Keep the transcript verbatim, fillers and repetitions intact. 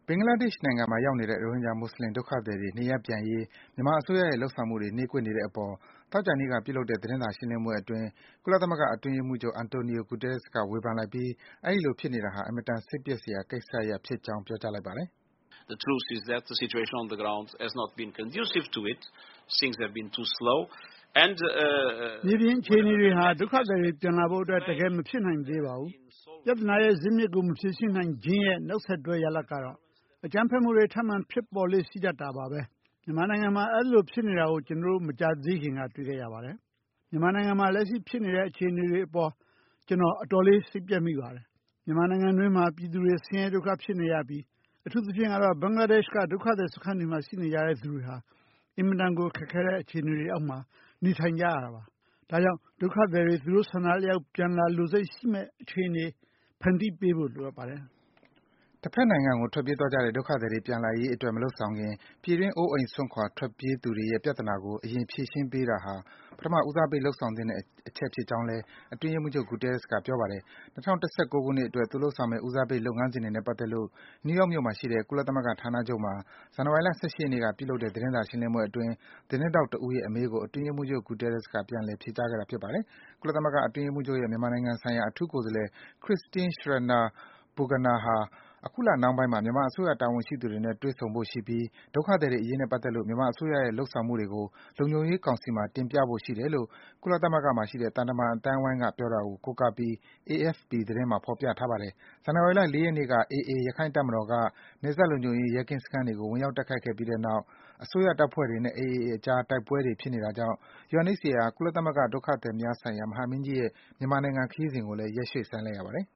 ဘင်္ဂလားဒေ့ရှ်နိုင်ငံမှာရောက်နေတဲ့ ရိုဟင်ဂျာမွတ်ဆလင်ဒုက္ခသည်တွေ နေရပ်ပြန်ရေး မြန်မာအစိုးရရဲ့ လုပ်ဆောင်မှုတွေ နှေးကွေးနေတဲ့အပေါ် သောကြာနေ့က ပြုလုပ်တဲ့ သတင်းစာရှင်းလင်းပွဲအတွင်း ကုလသမဂ္ဂအတွင်းရေးမှူးချုပ် Antonio Guterres က ဝေဖန်လိုက်ပြီး အဲဒီလိုဖြစ်နေတာဟာ အင်မတန် စိတ်ပျက်စရာကိစ္စရပ်ဖြစ်ကြောင်း ပြောကြားလိုက်ပါတယ်။ “မြေပြင်အခြေအနေတွေဟာ ဒုက္ခသည်တွေပြန်လာဖို့အတွက် တကယ်မဖြစ်နိုင်သေးပါဘူး။ ပြဿနာရဲ့ဇစ်မြစ်ကို မဖြေရှင်းနိုင်ခြင်းရဲ့ နောက်ဆက်တွဲရလဒ်ကတော့ အကြမ်းဖက်မှုတွေ ထပ်မံဖြစ်ပေါ်လေ့ရှိတတ်တာပါပဲ။ မြန်မာနိုင်ငံမှာ အဲဒီလိုဖြစ်နေတာကို ကျနော်တို့ မကြာသေးခင်က တွေ့ခဲ့ရပါတယ်။ မြန်မာနိုင်ငံမှာ လက်ရှိဖြစ်နေတဲ့ အခြေအနေတွေအပေါ် ကျနော် အတော်လေး စိတ်ပျက်မိပါတယ်။ မြန်မာနိုင်ငံတွင်းမှာ ပြည်သူတွေ ဆင်းရဲဒုက္ခဖြစ်နေရပြီး အထူးသဖြင့်ကတော့ ဘင်္ဂလားဒေ့ရှ်က ဒုက္ခသည်စခန်းတွေမှာ ရှိနေကြတဲ့သူတွေဟာ အင်မတန်ကို ခက်ခဲတဲ့အခြေအနေတွေအောက်မှာ နေထိုင်နေကြရတာပါ။ ဒါကြောင့် ဒုက္ခသည်တွေ သူတို့ဆန္ဒအလျောက် ပြန်လာလိုစိတ်ရှိမယ့် အခြေအနေ ဖန်တီးပေးဖို့ လိုအပ်ပါတယ်။” တဘက်နိုင်ငံကို ထွက်ပြေးသွားကြတဲ့ ဒုက္ခသည်တွေ ပြန်လာရေးအတွက် မလုပ်ဆောင်ခင် ပြည်တွင်း အိုးအိမ်စွန့်ခွာ ထွက်ပြေးသူတွေရဲ့ ပြဿနာကို အရင် ဖြေရှင်းပေးတာဟာ ပထမဦးစားပေး လုပ်ဆောင်သင့်တဲ့အချက်ဖြစ်ကြောင်းလည်း အတွင်းရေးမှူးချုပ် Guterres က ပြောပါတယ်။ ၂၀၁၉ ခုနှစ်အတွက် သူလုပ်ဆောင်မယ့် ဦးစားပေး လုပ်ငန်းစဉ်တွေနဲ့ပတ်သက်လို့ နယူးယောက်မြို့မှာရှိတဲ့ ကုလသမဂ္ဂဌာနချုပ်မှာ ဇန်နဝါရီလ ၁၈ ရက်နေ့က ပြုလုပ်တဲ့ သတင်းစာရှင်းလင်းပွဲအတွင်း သတင်းထောက်တဦးရဲ့ အမေးကို အတွင်းရေးမှူးချုပ် Guterres က ပြန်လည် ဖြေကြားခဲ့တာ ဖြစ်ပါတယ်။ ကုလသမဂ္ဂအတွင်းရေးမှူးချုပ်ရဲ့ မြန်မာနိုင်ငံဆိုင်ရာ အထူးကိုယ်စားလှယ် Christine Schraner Burgener ဟာ အခုလနှောင်းပိုင်းမှာ မြန်မာအစိုးရ တာဝန်ရှိသူတွေနဲ့ တွေ့ဆုံဖို့ရှိပြီး ဒုက္ခသည်တွေအရေးနဲ့ပတ်သက်လို့ မြန်မာအစိုးရရဲ့ လုပ်ဆောင်မှုတွေကို လုံခြုံရေးကောင်စီမှာ တင်ပြဖို့ရှိတယ်လို့ ကုလသမဂ္ဂမှာရှိတဲ့ သံတမန်အသိုင်းဝိုင်းက ပြောတာကို ကိုးကားပြီး အေအက်ဖ်ပီ သတင်းမှာ ဖော်ပြထားပါတယ်။ ဇန်နဝါရီလ ၄ ရက်နေ့က အေအေ ရခိုင့်တပ်မတော်က နယ်စပ်လုံခြုံရေး ရဲကင်းစခန်းတွေကို ဝင်ရောက်တိုက်ခိုက်ခဲ့ပြီးတဲ့နောက် အစိုးရတပ်ဖွဲ့တွေနဲ့ အေအေအကြား တိုက်ပွဲတွေ ဖြစ်နေတာကြောင့် ယူအန်အိတ်စီအာ ကုလသမဂ္ဂ ဒုက္ခသည်များဆိုင်ရာ မဟာမင်းကြီးရဲ့ မြန်မာနိုင်ငံခရီးစဉ်ကိုလည်း ရက်ရွှေ့ဆိုင်းလိုက်ရပါတယ်